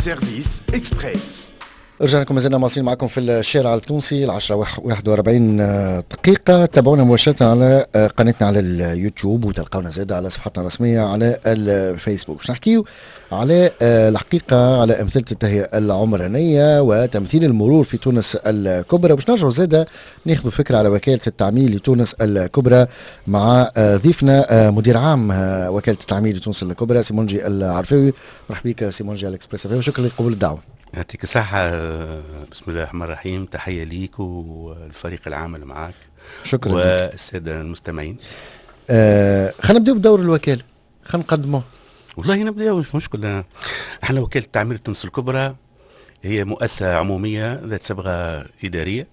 سيرفيس إكسبريس. رجعنا لكم، مازلنا مواصلين معكم في الشارع التونسي 10:41 دقيقة. تابعونا مباشرة على قناتنا على اليوتيوب، وتلقونا زادة على صفحتنا الرسمية على الفيسبوك. باش نحكيو على الحقيقة على أمثلة التهيئة العمرانية وتمثيل المرور في تونس الكبرى. باش نرجعوا زادة ناخذوا فكرة على وكالة التعمير لتونس الكبرى مع ضيفنا مدير عام وكالة التعمير لتونس الكبرى سيمونجي العرفاوي. مرحبا بك سيمونجي على الإكسبريس، وشكرا لقبول الدعوة. يعطيك الصحة. بسم الله الرحمن الرحيم. تحية ليك والفريق العامل معك. شكرا والسادة المستمعين. خلينا نبدأ بدور الوكالة، خلينا نقدمه. والله نبدأ، مش مشكلة. احنا وكالة تعمير تونس الكبرى هي مؤسسة عمومية ذات صبغة إدارية.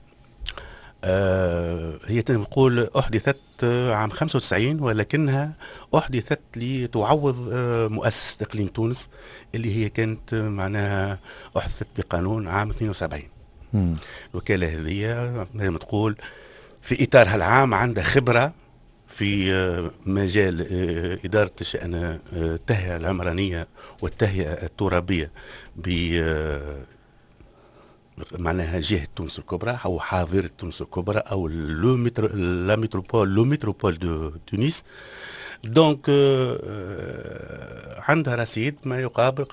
هي نقول أحدثت عام 95، ولكنها أحدثت لتعوض مؤسسة إقليم تونس اللي هي كانت معناها أحدثت بقانون عام 72. الوكالة هذه زي ما تقول في إطارها العام عندها خبرة في مجال إدارة شأن التهيئة العمرانية والتهيئة الترابية معناها جهة تونس الكبرى أو حاضرة تونس الكبرى أو لا ميتروبول دو تونس. دونك عندها رصيد ما يقابل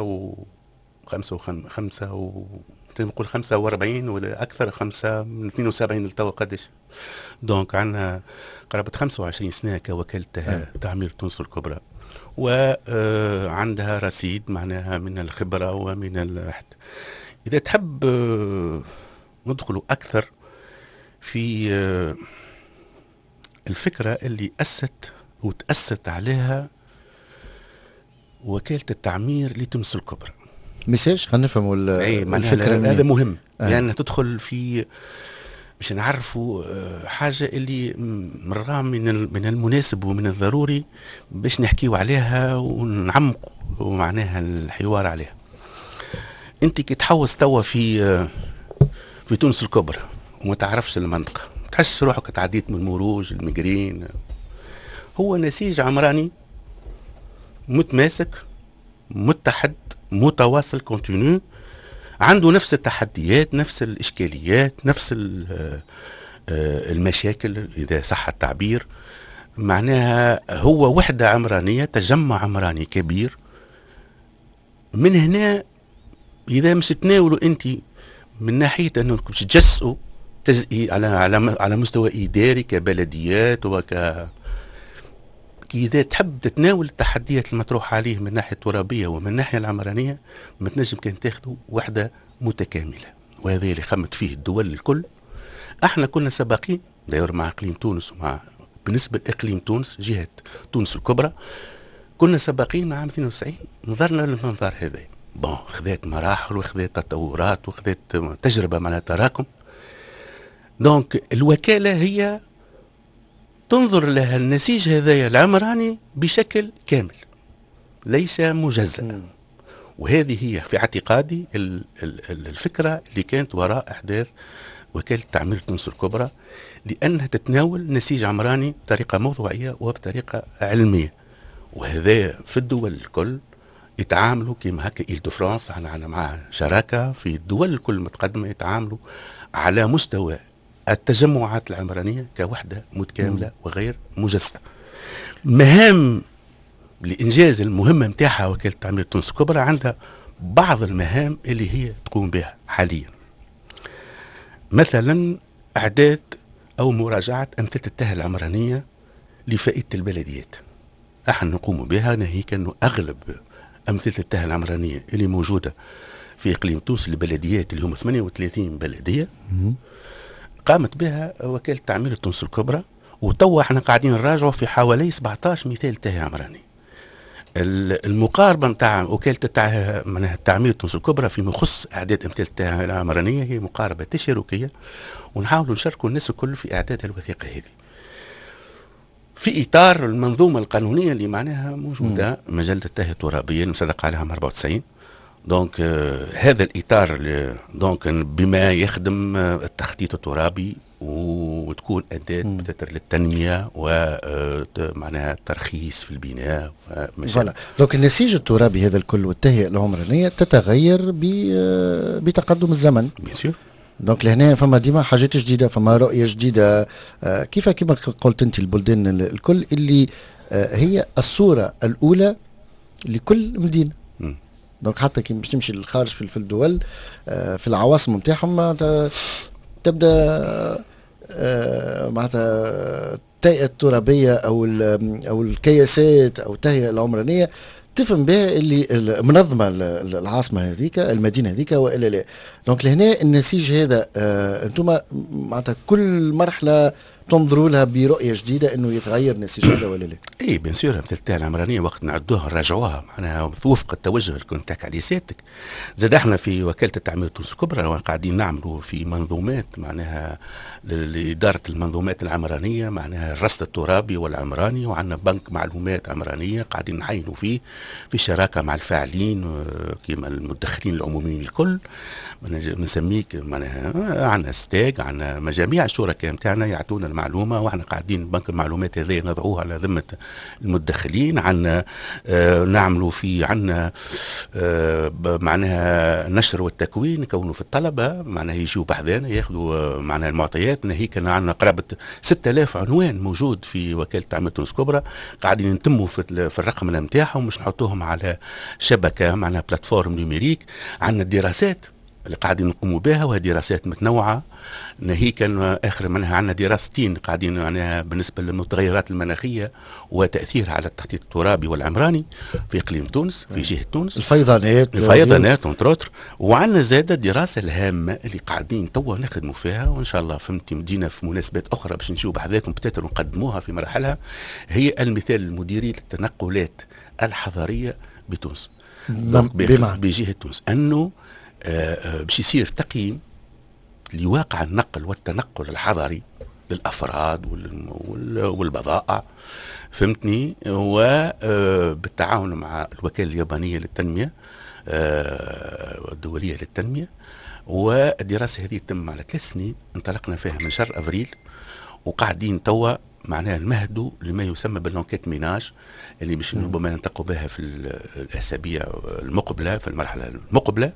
45 ولا أكثر، 5 من 72 لتوا قداش. دونك عندنا قرابة 25 سنة كوكالة تعمير تونس الكبرى، وعندها رصيد معناها من الخبرة ومن الحد. إذا تحب ندخل أكثر في الفكرة اللي تأسست عليها وكالة التعمير لتونس الكبرى. مساج خلينا نفهموا الفكرة. هذا مهم لأن يعني تدخل في مش نعرفوا حاجة اللي مرة من المناسب ومن الضروري باش نحكيو عليها ونعمقوا معناها الحوار عليها. انت كي تحوس توا في تونس الكبرى وما تعرفش المنطقة، تحس روحك تعديت من مروج المجرين. هو نسيج عمراني متماسك متحد متواصل كونتينيو، عنده نفس التحديات نفس الإشكاليات نفس المشاكل إذا صح التعبير. معناها هو وحدة عمرانية، تجمع عمراني كبير. من هنا إذا مش تناولوا أنت من ناحية أنكم تجسئوا على مستوى إداري كبلديات إذا تحب تتناول التحديات المطروحة عليه من ناحية ترابية ومن ناحية العمرانية، ما تنجم كان تاخذوا وحدة متكاملة. وهذا اللي خمت فيه الدول الكل. احنا كنا سباقين داير مع إقليم تونس، ومع بالنسبة لإقليم تونس جهة تونس الكبرى كنا سباقين عام 92. نظرنا للمنظر هذا خذات مراحل وخذات تطورات وخذات تجربة مع تراكم. دونك الوكالة هي تنظر لها النسيج هذايا العمراني بشكل كامل ليس مجزأ. وهذه هي في اعتقادي الفكرة اللي كانت وراء أحداث وكالة تعمير تونس الكبرى، لأنها تتناول نسيج عمراني بطريقة موضوعية وبطريقة علمية. وهذا في الدول الكل يتعاملوا كما هكا. إيل دو فرانس احنا معها شراكة في الدول الكل المتقدمة، يتعاملوا على مستوى التجمعات العمرانية كوحدة متكاملة وغير مجزأة. مهام لإنجاز المهمة متاعها وكالة تعمير تونس الكبرى عندها بعض المهام اللي هي تقوم بها حاليا، مثلا إعداد أو مراجعة أمثلة التهيئة العمرانية لفائدة البلديات. احنا نقوم بها ناهيك أنه أغلب أمثلة التهيئة العمرانية اللي موجودة في إقليم تونس البلديات اللي هم 38 بلدية قامت بها وكالة تعمير تونس الكبرى. وتوا احنا قاعدين نراجعوا في حوالي 17 مثال تهيئة عمراني. المقاربة نتاع وكالة التعمير تونس الكبرى فيما يخص إعداد أمثلة التهيئة العمرانية هي مقاربة تشاركية، ونحاولوا نشاركوا الناس الكل في إعداد الوثيقة هذه في إطار المنظومة القانونية اللي معناها موجودة. مجلة التهيئة الترابية المصدق عليها 94. دونك هذا الإطار دونك بما يخدم التخطيط الترابي وتكون أداة للتنمية ومعناها الترخيص في البناء. فوالا دونك النسيج الترابي هذا الكل والتهيئة العمرانية تتغير بتقدم الزمن. بيان سور. دونك لهنا فما ديما حاجات جديدة، فما رؤية جديدة، كيف كما قلت أنت البلدان الكل اللي هي الصورة الأولى لكل مدينة. دونك حتى كي باش تمشي للخارج في الدول في العواصم نتاعهم تبدا معناتها التهيئة الترابية او الكياسات او التهيئة العمرانية تفهم بها اللي منظمة العاصمة هذيك المدينة هذيك والا لا. دونك لهنا النسيج هذا انتم معناتها كل مرحلة تنظروا لها برؤيه جديده انه يتغير النسيج هذا ولا لا؟ اي بيان سور التهيئة العمرانيه وقت نعدوها نراجعوها معناها وفق التوجه اللي كنت تحكي عليه سيادتك. زاد احنا في وكاله التعمير تونس الكبرى قاعدين نعملوا في منظومات معناها لاداره المنظومات العمرانيه معناها الرصد الترابي والعمراني، وعندنا بنك معلومات عمرانيه قاعدين نحيلوا فيه في شراكه مع الفاعلين كيما المدخرين العموميين الكل. نسميك معناها عندنا ستاج، عندنا مجاميع الشركاء نتاعنا يعطونا المعلومه، واحنا قاعدين بنك المعلومات هذه نضعوها على ذمه المدخلين. عندنا نعملوا في عندنا معناها نشر والتكوين نكونوا في الطلبه معناها يجوا بحذانا ياخذوا معناها المعطيات. ناهيك عندنا قرابه 6000 عنوان موجود في وكاله تعمير تونس الكبرى قاعدين نتموا في الرقم نتاعهم مش نحطوهم على شبكه معناها بلاتفورم نيميريك. عندنا الدراسات اللي قاعدين نقوموا بها وهي دراسات متنوعه. ناهيك اخر منها عندنا دراستين قاعدين معناها بالنسبه للمتغيرات المناخيه وتاثيرها على التخطيط الترابي والعمراني في اقليم تونس في جهه تونس، الفيضانات اونتروتر. وعندنا زاده الدراسه الهامه اللي قاعدين توا نخدموا فيها وان شاء الله فهمتي مدينا في مناسبات اخرى باش نشوف بحذاكم بتاتر نقدموها في مراحلها. هي المثال المديري للتنقلات الحضاريه بتونس بجهه تونس، انه باش يصير تقييم لواقع النقل والتنقل الحضري للأفراد والبضائع فهمتني، وبالتعاون مع الوكالة اليابانية للتنمية الدولية للتنمية. والدراسة هذه تتم على 3 سنين انطلقنا فيها من شهر أفريل، وقاعدين توا معناها نمهدوا لما يسمى باللونكيت ميناج اللي باش ربما ننطقوا بها في الأسابيع المقبلة في المرحلة المقبلة.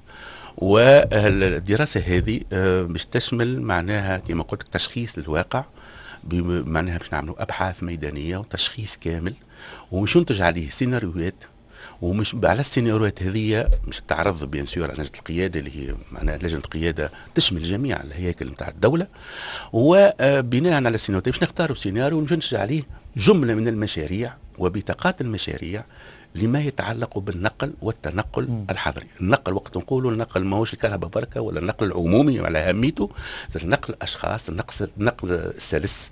والدراسة هذه باش تشمل معناها كما قلت تشخيص للواقع، معناها باش نعملوا أبحاث ميدانية وتشخيص كامل ومش ننتج عليه سيناريوهات. ومش على السيناريوهات هذه مش تعرض بيان سور على لجنة القيادة اللي هي معناها لجنة القيادة تشمل جميع الهياكل نتاع الدولة، وبناء على السيناريوهات باش نختاروا سيناريو وننتج عليه جملة من المشاريع وبطاقات المشاريع لما يتعلق بالنقل والتنقل الحضري. النقل وقت نقولوا النقل ماهوش الكهرباء بركه ولا النقل العمومي على اهميته، نقل الاشخاص، النقل السلس،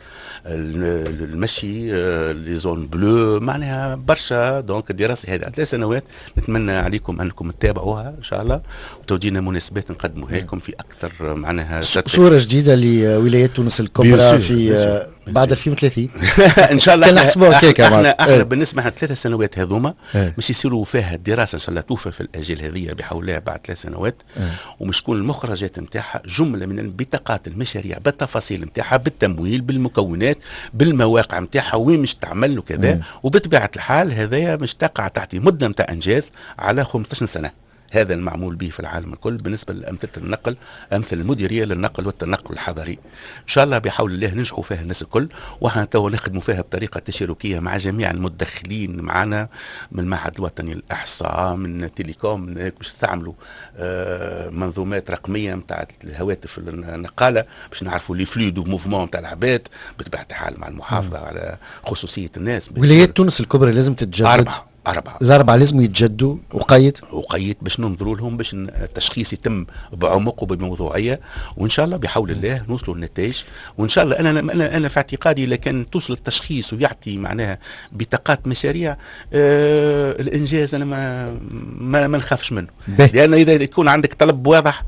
المشي، لي زون بلو، معناها برشا. دونك الدراسه هذه 3 سنوات نتمنى عليكم انكم تتابعوها ان شاء الله وتوجينا مناسبات نقدموها لكم في اكثر معناها صوره جديده لولايات تونس الكبرى في بعد 2030 ان شاء الله. كان نحسبوها هكاك. احنا بالنسبه لنا 3 سنوات هذوما مش يصيروا فيها الدراسه ان شاء الله توفى في الاجال هذه بحول الله بعد 3 سنوات، ومش تكون المخرجات نتاعها جمله من البطاقات المشاريع بالتفاصيل نتاعها بالتمويل بالمكونات بالمواقع نتاعها وين مش تعمل وكذا. وبطبيعه الحال هذايا مش تقع تحت مده نتاع انجاز على 15 سنه. هذا المعمول به في العالم الكل بالنسبة لأمثلة النقل، أمثلة المديرية للنقل والتنقل الحضري. إن شاء الله بحول الله ننجحوا فيها الناس الكل، وإحنا توا نخدموا فيها بطريقة تشاركية مع جميع المدخلين معنا من المعهد الوطني للإحصاء، من تيليكوم، من باش نستعملوا منظومات رقمية نتاع الهواتف النقالة باش نعرفوا لي فلو دو موفمون نتاع العباد بطبيعة الحال مع المحافظة على خصوصية الناس. ولايات تونس الكبرى لازم تتجدد 4 الأربعة لازم يتجدوا وقيد باش ننظروا لهم باش التشخيص يتم بعمق وبموضوعيه، وان شاء الله بحول الله نوصلوا للنتائج. وان شاء الله انا في اعتقادي اذا كان توصل التشخيص ويعطي معناها بطاقات مشاريع الانجاز انا ما نخافش منه، لان اذا يكون عندك طلب واضح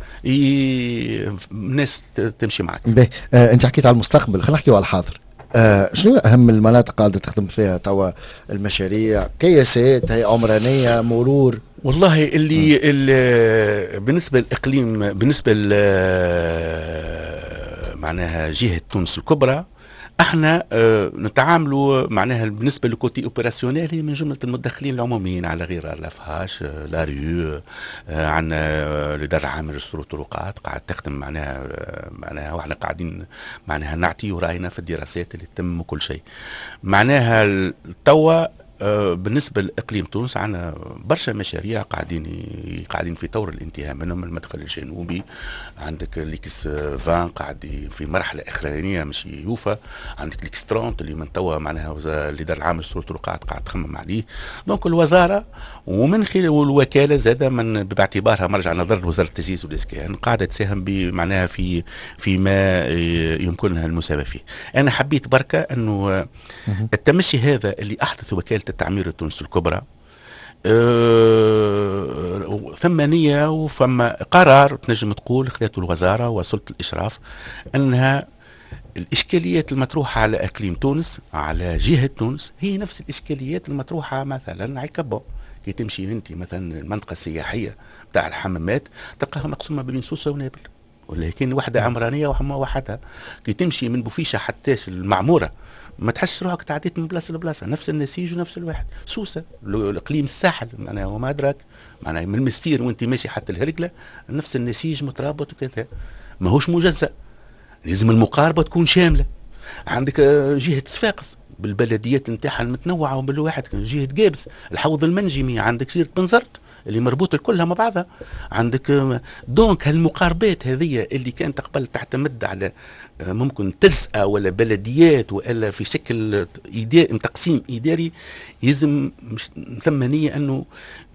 الناس تمشي معك. انت حكيت على المستقبل، خلينا نحكيوا على الحاضر. شنو أهم المناطق قاعدة تخدم فيها توا المشاريع؟ كياسات، هي عمرانية، مرور، والله اللي بالنسبه للاقليم، بالنسبه معناها جهه تونس الكبرى، احنا نتعاملوا معناها بالنسبه للكوتي اوبراسيونيل من جمله المدخلين العموميين على غير لافهاش لا ريو، عندنا الاداره العامه للطرقات قاعد تخدم معناها واحنا قاعدين معناها نعطي راينا في الدراسات اللي تتم وكل شيء. معناها توا بالنسبه لاقليم تونس عندنا برشا مشاريع قاعدين في طور الانتهاء منهم. المدخل الجنوبي عندك ليكس 20 قاعد في مرحله اخرانيه مش يوفى، عندك ليكس 30 اللي من توا معناها الاداره العامه للطرقات قاعد تخمم عليه. دونك الوزاره ومن خلال الوكاله زاد من باعتبارها مرجع نظر وزاره التجهيز والاسكان قاعده تساهم معناها فيما يمكنها المساهمه فيه. انا حبيت بركه انه التمشي هذا اللي احدث وكاله التعمير التونسي الكبرى ثم نية وفما قرار تنجم تقول خذته الوزارة وسلطة الإشراف أنها الإشكاليات المطروحة على أقليم تونس على جهة تونس هي نفس الإشكاليات المطروحة مثلا على كبو. كي تمشي أنت مثلا المنطقة السياحية بتاع الحمامات تلقاها مقسومة بين سوسة ونابل، ولكن وحدة عمرانية وحما وحدها. كي تمشي من بوفيشة حتى المعمورة ما تحسش روحك تعديت من بلاصه لبلاصه، نفس النسيج ونفس الواحد. سوسه الاقليم الساحل معناها وما ادراك معناها من المستير وانت ماشي حتى الهرقله نفس النسيج مترابط وكذا، ماهوش مجزأ، لازم المقاربه تكون شامله. عندك جهه صفاقس بالبلديات نتاعها المتنوعه وبالواحد، جهه قابس الحوض المنجمي، عندك جهه بنزرت اللي مربوطه كلها مع بعضها. عندك دونك هالمقاربات هذه اللي كانت قبل تعتمد على ممكن تزقة ولا بلديات ولا في شكل تقسيم إداري، يلزم ثمانية أنه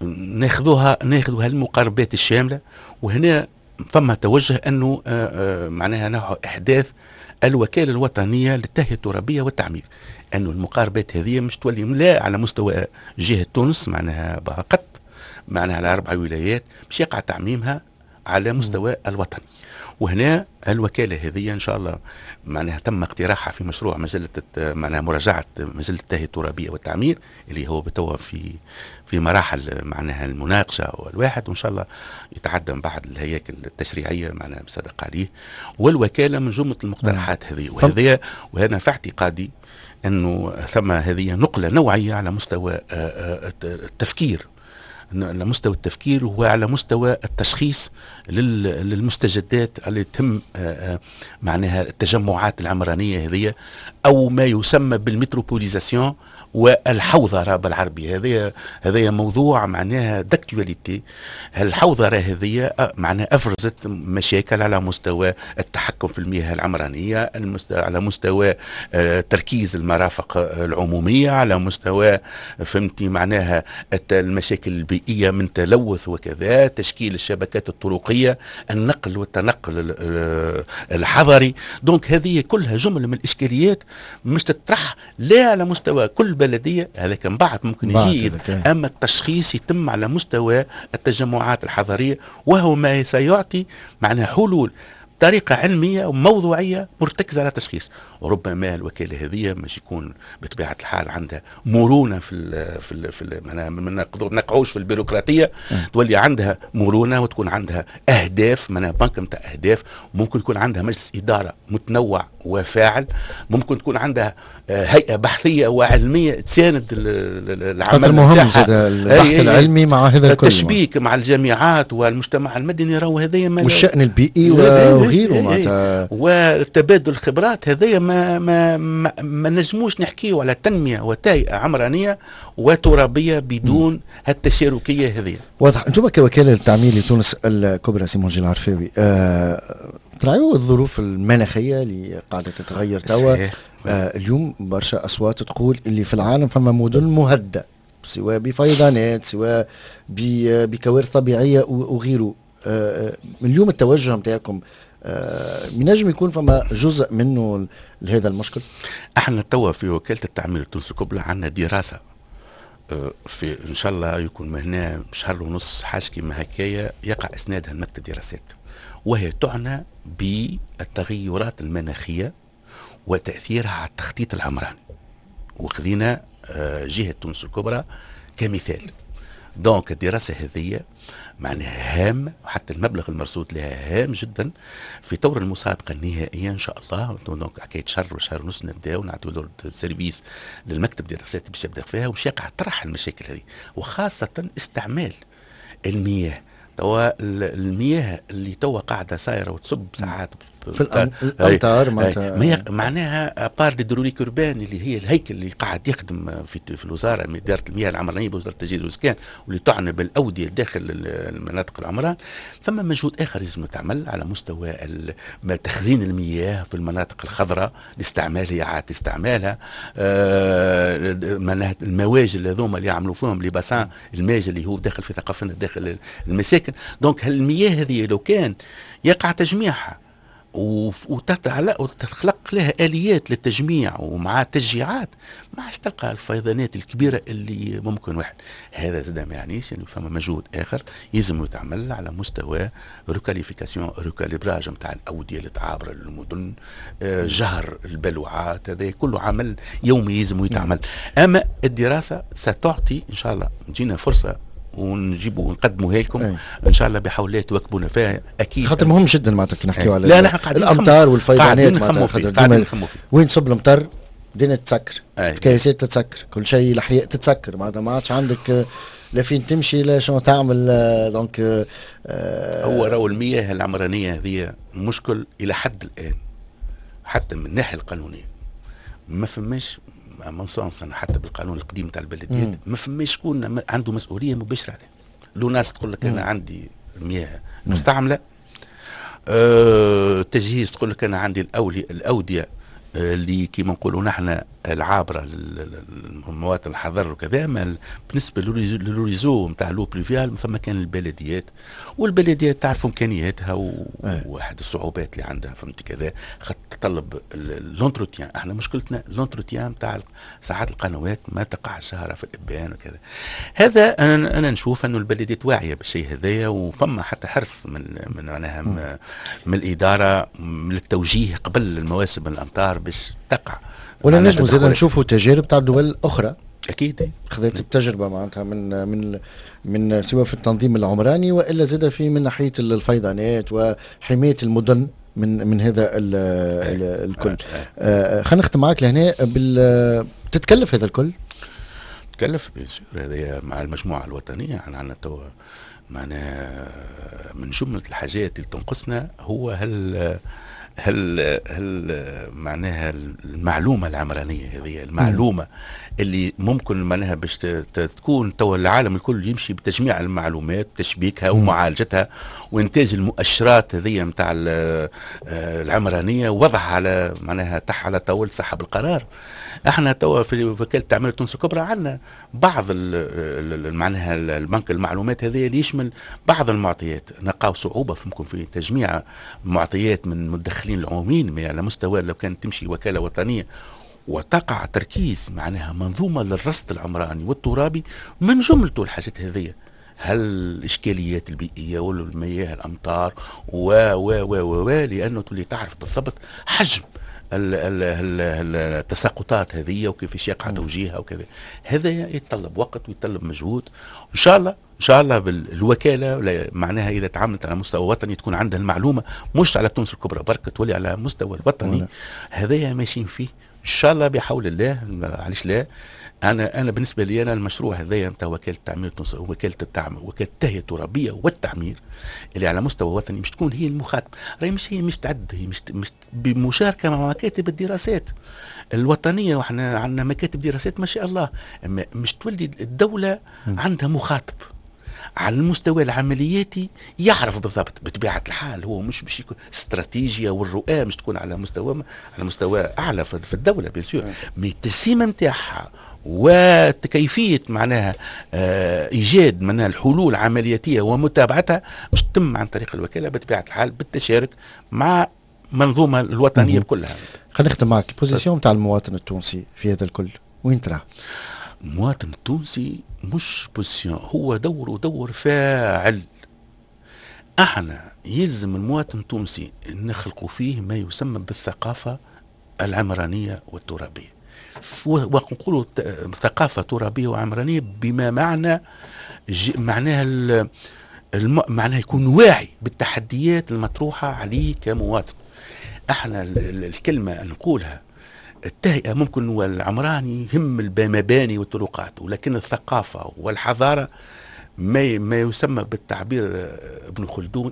ناخذوا هالمقاربات الشاملة. وهنا ثم توجه أنه معناها نوع إحداث الوكالة الوطنية للتهيئة الترابية والتعمير، أنه المقاربات هذه مش تولي لا على مستوى جهة تونس معناها فقط، معناها على 4 ولايات، باش يقع تعميمها على مستوى الوطن. وهنا الوكالة هذه إن شاء الله معناها تم اقتراحها في مشروع مجلة معناها مراجعة مجلة التهيئة الترابية والتعمير اللي هو بتوا في مراحل معناها المناقشة والواحد، وإن شاء الله يتعدى بعض الهياكل التشريعية معناها بصدق عليه. والوكالة من جملة المقترحات هذه وهنا في اعتقادي أنه ثم هذه نقلة نوعية على مستوى التفكير، على مستوى التفكير وعلى مستوى التشخيص للمستجدات اللي تهم معناها التجمعات العمرانية هذه أو ما يسمى بالمتروبوليزاسيون والحوضرة بالعربي. هذا موضوع معناها داكتواليتي. الحوضرة هذه معناها أفرزت مشاكل على مستوى التحكم في المياه العمرانية، على مستوى تركيز المرافق العمومية، على مستوى فهمتي معناها المشاكل البيئية من تلوث وكذا، تشكيل الشبكات الطرقية، النقل والتنقل الحضري. دونك هذه كلها جملة من الإشكاليات مش تطرح لا على مستوى كل بلدية، هذا كان بعد ممكن يجي، أما التشخيص يتم على مستوى التجمعات الحضرية، وهو ما سيعطي معناها حلول طريقة علمية وموضوعية مرتكزة على تشخيص. وربما الوكالة هذه مش يكون بطبيعة الحال عندها مرونة في ما نقعوش في البيروقراطية، تولي عندها مرونة وتكون عندها أهداف، بنك متاع أهداف. ممكن يكون عندها مجلس إدارة متنوع وفاعل، ممكن تكون عندها هيئة بحثية وعلمية تساند العمل المهم البحث العلمي مع هذا الكل، التشبيك مع الجامعات والمجتمع المدني، راهو هذا والشأن البيئي وغيره وتبادل الخبرات. هذا ما نجموش نحكيه على تنمية وتهيئة عمرانية وترابية بدون هالتشاركية هذه. واضح. انتم كوكالة التعمير لتونس الكبرى سي منجي العرفاوي تراعوا الظروف المناخية اللي قاعدة تتغير توا. اليوم برشا أصوات تقول اللي في العالم فما مدن مهدئة، سواء بفيضانات سواء بكوارث طبيعية وغيره. اليوم التوجه متاعكم ينجم يكون فما جزء منه لهذا المشكل؟ احنا توا في وكالة التعمير التونسي الكبرى عندنا دراسة في ان شاء الله يكون هنا شهر ونص حاجة كيما هكايا يقع اسنادها لمكتب دراسات، وهي تعنى بالتغيرات المناخية وتأثيرها على التخطيط العمراني. وخذينا جهة تونس الكبرى كمثال. دونك الدراسة هذه معناها هام، وحتى المبلغ المرصود لها هام جدا في طور المصادقة النهائية إن شاء الله. دونك حكاية شهر ونص نبداو نعطيو دور سيرفيس للمكتب دراسات باش يبدا فيها، وش يقع طرح المشاكل هذه، وخاصة استعمال المياه. توا المياه اللي توا قاعدة صايرة وتصب ساعات في الامطار معناها بار ديدروليك اوربان اللي هي الهيكل اللي قاعد يخدم في الوزاره، اداره المياه العمرانيه بوزاره التجديد والاسكان، واللي تعنى بالاوديه داخل المناطق العمران. ثم مجهود اخر لازم يتعمل على مستوى تخزين المياه في المناطق الخضراء لاستعمالها، اعاده استعمالها. المواجل هذوما اللي يعملوا فيهم لي باسان الماجل اللي هو داخل في ثقافتنا داخل المساكن. دونك المياه هذه لو كان يقع تجميعها وتخلق لها آليات للتجميع ومع تشجيعات، ما عادش تلقى الفيضانات الكبيرة اللي ممكن واحد. هذا زاد ما يعنيش يعني فما مجهود آخر يلزم يتعمل على مستوى ريكاليبراج نتاع الأودية اللي تعابر المدن، جهر البلوعات، هذا كله عمل يومي يلزم يتعمل. أما الدراسة ستعطي إن شاء الله، تجينا فرصة ونجيبوا ونقدموها لكم ان شاء الله بحول الله توكبونا فيها اكيد، خاطر مهم جدا معناتها نحكيو على لا قاعدين الامطار والفيضانات معناتها وين تصب المطر الدنيا تتسكر، الكياسات تتسكر، كل شيء الاحياء تتسكر، معناتها ما عادش عندك لا فين تمشي لا شنو تعمل. دونك هو راهو المياه العمرانيه هذه مشكل الى حد الان، حتى من الناحيه القانونيه ما فماش منصنص حتى بالقانون القديم تاع البلديات ما فماش شكون عنده مسؤوليه مباشره عليه. لو ناس تقول لك انا عندي مياه مستعمله، تجهيز تقول لك انا عندي الاوديه اللي كيما نقولوا نحن العابره للمواطن الحضر وكذا. ما بالنسبه للريزو نتاع لو بريفيال فما كان البلديات، والبلديات تعرف امكانياتها وواحد الصعوبات اللي عندها فهمت كذا، تطلب لونتروتيان. احنا مشكلتنا لونتروتيان نتاع ساعات القنوات ما تقع شهره في الابان وكذا. هذا انا نشوف انه البلديات واعيه بالشيء هذايا، وفما حتى حرص من معناها من الاداره للتوجيه قبل المواسم الامطار باش تقع. ولا نجم زاد نشوفوا تجارب تاع دول اخرى اكيد خذت التجربه معناتها من سواء في التنظيم العمراني والا زاد في من ناحيه الفيضانات وحمايه المدن من هذا الكل. خلينا نختم معك لهنا تتكلف هذا الكل؟ تكلف هذا مع المجموعه الوطنيه. احنا عندنا تو معنا من جمله الحاجات اللي تنقصنا هو هل معناها المعلومة العمرانية هذه، المعلومة اللي ممكن معناها باش تكون تو العالم الكل يمشي بتجميع المعلومات، تشبيكها ومعالجتها وإنتاج المؤشرات هذه متاع العمرانية ووضعها على معناها على طاولة صاحب القرار. احنا توا في وكالة تعمير تونس الكبرى عندنا بعض معناها البنك المعلومات هذه اللي يشمل بعض المعطيات. نلقاو صعوبة ممكن في تجميع معطيات من المدخلين العموميين على مستوى لو كانت تمشي وكالة وطنية وتقع تركيز معناها منظومة للرصد العمراني والترابي من جملته الحاجات هذه. هل الإشكاليات البيئية ولا المياه الأمطار لأنه تولي تعرف بالضبط حجم التساقطات هذه وكيفاش يقع توجيهها وكذا. هذا يتطلب وقت ويتطلب مجهود. ان شاء الله بالوكاله معناها اذا تعاملت على مستوى وطني تكون عندها المعلومه مش على تونس الكبرى بركه تولي على مستوى الوطني. هذايا ماشيين فيه ان شاء الله بحول الله. علاش لا؟ انا بالنسبه لي انا المشروع هذايا نتاع وكاله التعمير التونسي، وكاله التهيئه الترابيه والتعمير اللي على مستوى وطني مش تكون هي المخاطبه. راهي مش تعد، هي مش بمشاركه مع مكاتب الدراسات الوطنيه، واحنا عندنا مكاتب دراسات ما شاء الله. مش تولي الدوله عندها مخاطب على المستوى العملياتي يعرف بالضبط بطبيعه الحال. هو مش يكون استراتيجيه والرؤى مش تكون على مستوى اعلى في الدوله بيسير، مي التسييمه نتاعها وكيفيه معناها ايجاد معناها الحلول العملياتيه ومتابعتها مش تتم عن طريق الوكاله بطبيعه الحال بالتشارك مع منظومه الوطنيه كلها. خلينا نختم معك البوزيسيون نتاع المواطن التونسي في هذا الكل وين تراه؟ المواطن التونسي مش بوزيسيون، هو دور فاعل. احنا يلزم المواطن التونسي نخلقوا فيه ما يسمى بالثقافه العمرانيه والترابيه. ونقولوا ثقافه ترابيه وعمرانيه بما معنى معناها معناها يكون واعي بالتحديات المطروحة عليه كمواطن. احنا الكلمة نقولها التهيئة ممكن والعمراني يهم المباني والطرقات، ولكن الثقافة والحضارة ما يسمى بالتعبير ابن خلدون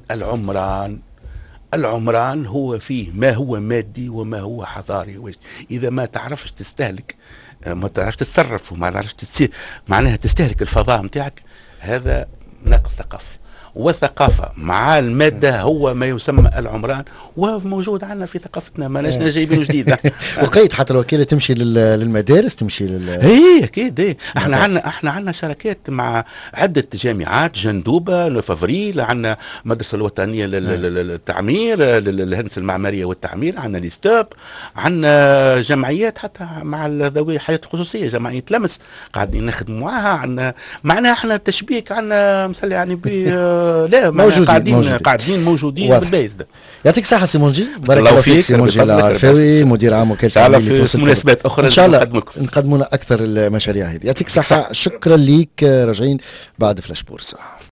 العمران هو فيه ما هو مادي وما هو حضاري. إذا ما تعرفش تستهلك، ما تعرفش تتصرف وما تعرفش معناها تستهلك الفضاء متاعك، هذا نقص ثقافة. والثقافة مع المادة هو ما يسمى العمران، وموجود عندنا في ثقافتنا، ما نجنا جايبينه جديد. وقيت حتى الوكيلة تمشي للمدارس، تمشي هي اكيد. احنا عندنا شراكات مع عدة جامعات، جندوبة، لفافريل، عندنا المدرسة الوطنية للتعمير، للهندسة المعمارية والتعمير، عندنا ليستوب، عندنا جمعيات حتى مع ذوي حياة خصوصية، جمعية لمس قاعدين نخدموا معها. عندنا معناها احنا تشبيك، عندنا مسألة يعني لا قاعدين موجودين بالبايز ده. يعطيك الصحة سي مونجي، بارك الله فيك سي مونجي العرفاوي، مدير عام وكالة التعليم. في مناسبات أخرى إن شاء الله نقدموا لنا أكثر المشاريع هذه. يعطيك الصحة، شكرا ليك. راجعين بعد فلاش بورصة.